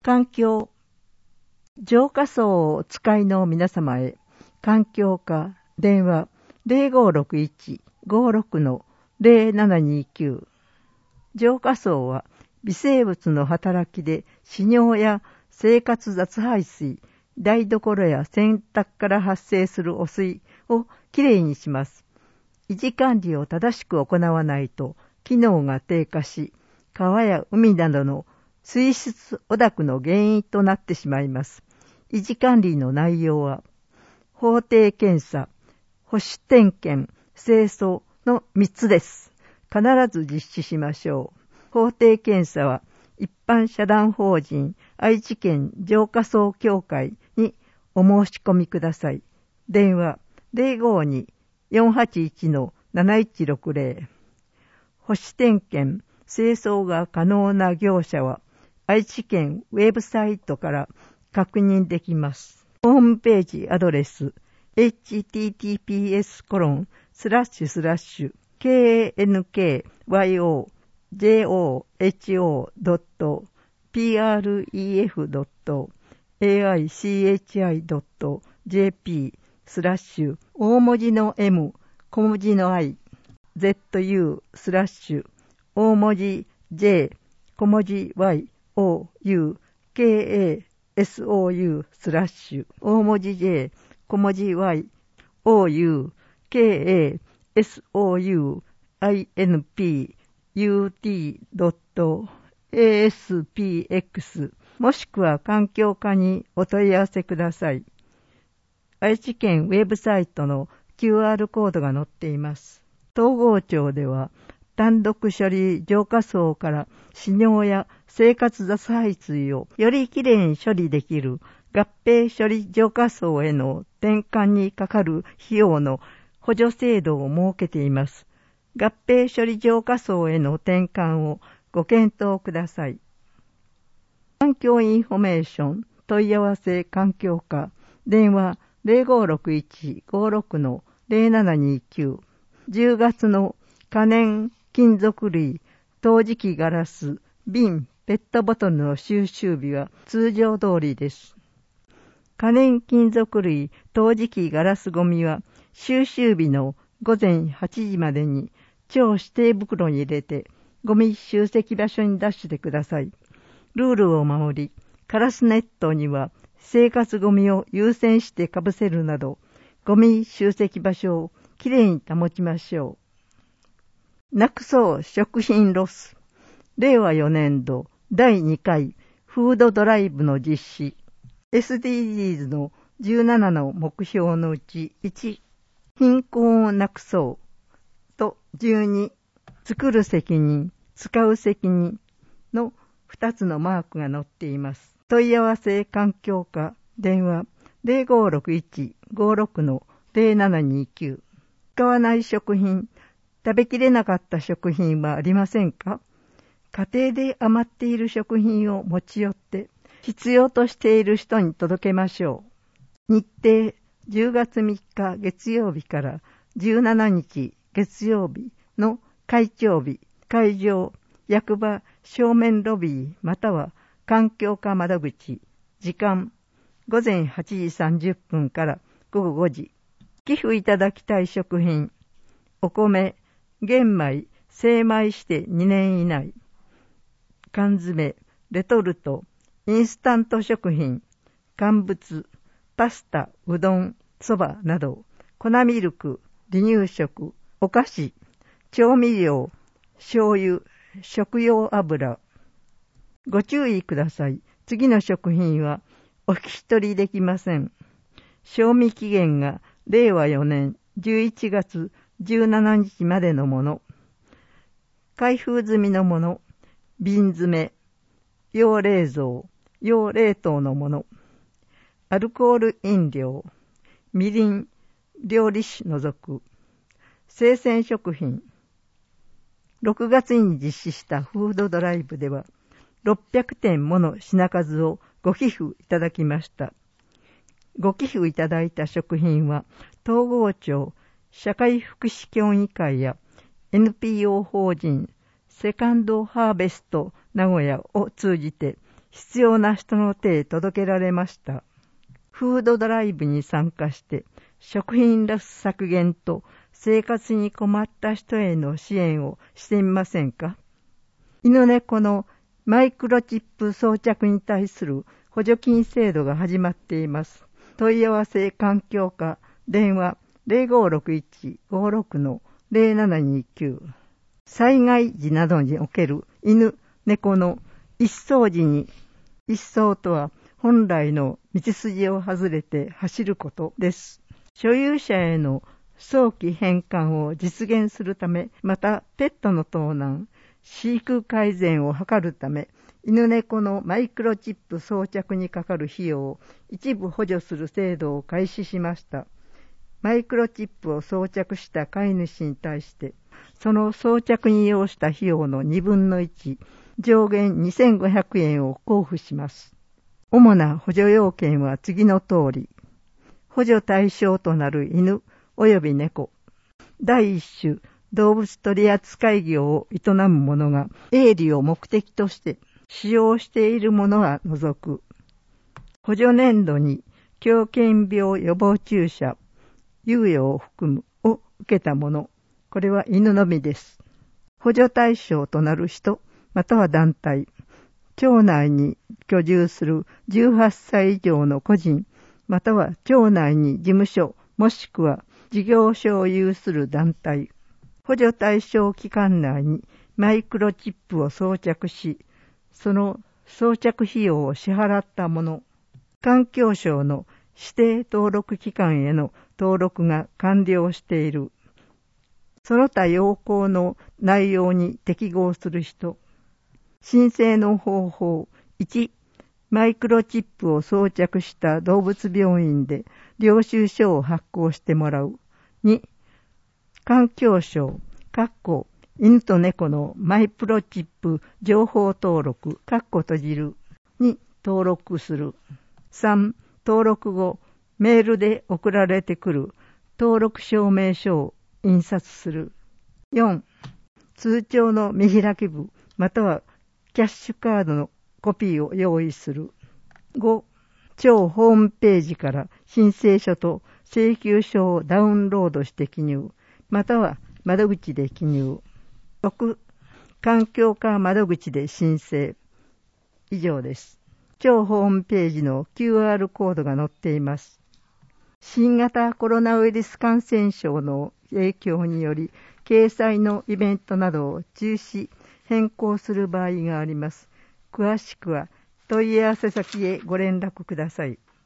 環境、浄化層をお使いの皆様へ、環境課、電話0561-56-0729。浄化層は微生物の働きで死尿や生活雑排水、台所や洗濯から発生する汚水をきれいにします。維持管理を正しく行わないと機能が低下し、川や海などの水質汚濁の原因となってしまいます。維持管理の内容は、法定検査、保守点検、清掃の3つです。必ず実施しましょう。法定検査は、一般社団法人愛知県浄化層協会にお申し込みください。電話052-481-7160。保守点検、清掃が可能な業者は、愛知県ウェブサイトから確認できます。ホームページアドレス https://kankyou.pref.aichi.jp/ 大文字の M 小文字の I ZU/ 大文字 J 小文字 Y OU KASOU/ 大文字 J 小文字 Y OU KASOU INP UT.ASPX もしくは環境課にお問い合わせください。愛知県ウェブサイトの QR コードが載っています。東郷町では単独処理浄化層から死尿や生活雑排水をよりきれいに処理できる合併処理浄化層への転換にかかる費用の補助制度を設けています。合併処理浄化層への転換をご検討ください。環境インフォメーション問い合わせ環境課電話0561-56-0729。10月の可燃金属類、陶磁器ガラス、瓶、ペットボトルの収集日は通常通りです。可燃金属類、陶磁器ガラスゴミは収集日の午前8時までに超指定袋に入れてゴミ集積場所に出してください。ルールを守り、カラスネットには生活ゴミを優先してかぶせるなど、ゴミ集積場所をきれいに保ちましょう。なくそう食品ロス。令和4年度第2回フードドライブの実施。SDGs の17の目標のうち1、貧困をなくそうと12、作る責任、使う責任の2つのマークが載っています。問い合わせ環境課電話0561-56-0729。使わない食品、食べきれなかった食品はありませんか？家庭で余っている食品を持ち寄って必要としている人に届けましょう。日程10月3日月曜日から17日月曜日の会長日、会場、役場正面ロビーまたは環境課窓口、時間午前8時30分から午後5時。寄付いただきたい食品、お米、玄米、精米して2年以内。缶詰、レトルト、インスタント食品、乾物、パスタ、うどん、そばなど、粉ミルク、離乳食、お菓子、調味料、醤油、食用油。ご注意ください。次の食品はお引き取りできません。賞味期限が令和4年11月17日までのもの。開封済みのもの、瓶詰め、要冷蔵、要冷凍のもの。アルコール飲料、みりん、料理酒除く。生鮮食品。6月に実施したフードドライブでは、600点もの品数をご寄付いただきました。ご寄付いただいた食品は、東郷町社会福祉協議会や NPO 法人セカンドハーベスト名古屋を通じて必要な人の手へ届けられました。フードドライブに参加して食品ロス削減と生活に困った人への支援をしてみませんか。犬猫のマイクロチップ装着に対する補助金制度が始まっています。問い合わせ環境課電話 0561-56-0729。災害時などにおける犬猫の一掃時に、一掃とは本来の道筋を外れて走ることです。所有者への早期返還を実現するため、またペットの盗難、飼育改善を図るため、犬猫のマイクロチップ装着にかかる費用を一部補助する制度を開始しました。マイクロチップを装着した飼い主に対して、その装着に要した費用の2分の1、上限2500円を交付します。主な補助要件は次の通り。補助対象となる犬及び猫。第一種、動物取扱業を営む者が営利を目的として使用しているものは除く。補助年度に狂犬病予防注射、猶予を含むを受けたもの。これは犬のみです。補助対象となる人、または団体。町内に居住する18歳以上の個人、または町内に事務所、もしくは事業所を有する団体。補助対象期間内にマイクロチップを装着し、その装着費用を支払った者。環境省の指定登録機関への登録が完了している。その他要項の内容に適合する人。申請の方法。1、マイクロチップを装着した動物病院で領収書を発行してもらう。2、環境省、犬と猫のマイクロチップ情報登録、閉じるに登録する。3、登録後、メールで送られてくる登録証明書を印刷する。4、通帳の見開き部、またはキャッシュカードのコピーを用意する。5、庁ホームページから申請書と請求書をダウンロードして記入、または窓口で記入。6、環境課窓口で申請。以上です。庁ホームページの QR コードが載っています。新型コロナウイルス感染症の影響により、掲載のイベントなどを中止、変更する場合があります。詳しくは問い合わせ先へご連絡ください。